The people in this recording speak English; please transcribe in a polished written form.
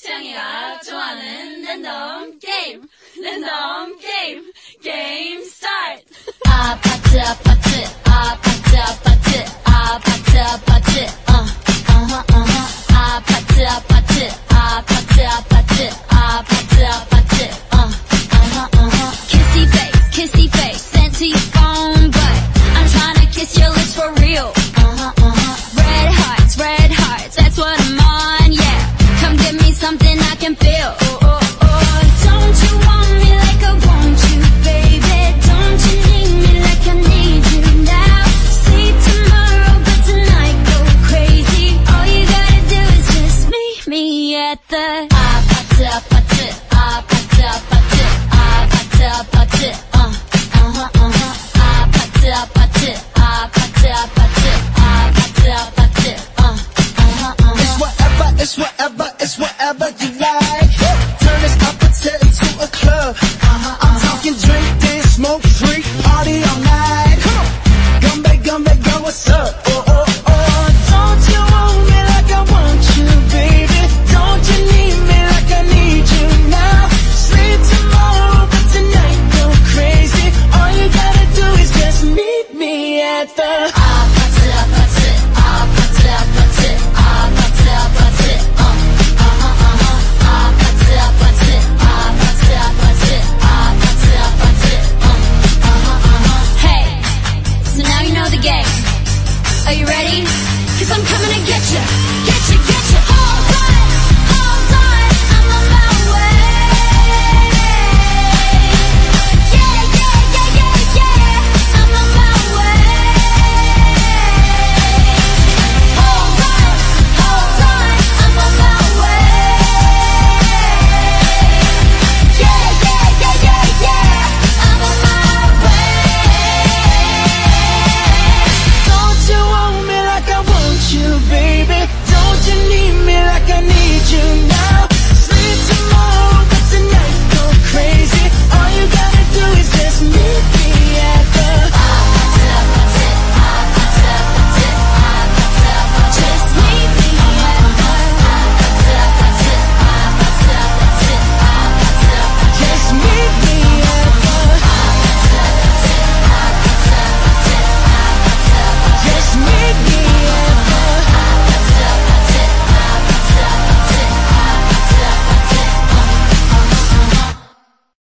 채영이가 좋아하는 랜덤 게임 게임 스타트. 아파트 아파트 아파트 아파트 아파트 아파트 아파트 아파트 아파트 아파트 아파트 아파트 kissy face sent to your phone but I'm trying to kiss your lips for real. Red hearts, that's what I'm on, yeah. Come give me something I can feel. Don't you want me like I want you, baby? Don't you need me like I need you now? See tomorrow, but tonight go crazy. All you gotta do is just meet me at the 아파트 아파트 아파트 아파트 아파트 아파트 아파트 아파트 아파트 아파트 아파트 아파트 It's whatever you